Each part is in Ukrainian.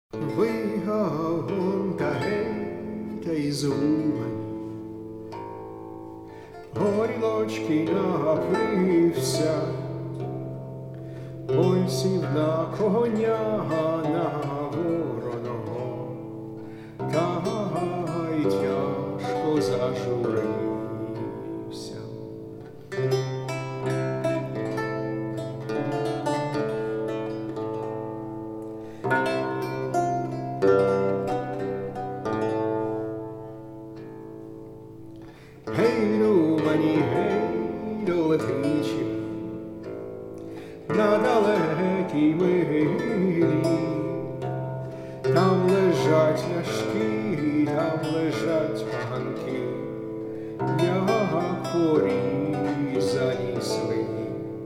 Вигав гонка гей, та й зумань, горілочки напився, ой сів на коня на вороного, та й тяжко зажурився. Гей, думані, гей, до летичів, на далекій милі, там лежать ляшки, там лежать панки, як порізані свині.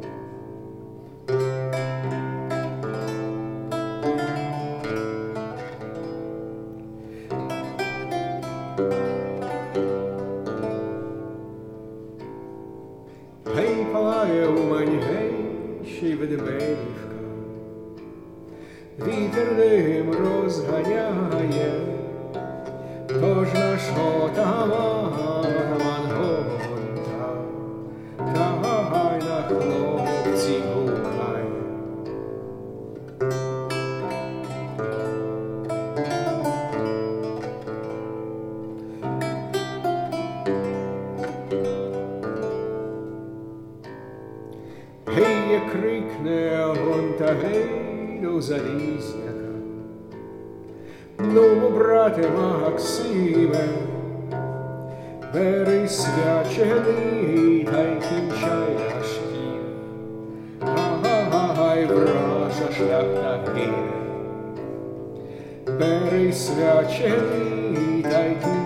Гей, палає Умань, гей, ще й Ведмедівка, вітер дим розганяє, тож наш отаман Гонта, та й на хлопців гукає. Гей, як крикне Гонта, гей, до залізняка, ну, брате Максиме, бери свячений та й кінчай ляшків, ай, вража шляхта гине. Бери свячений та й кінчай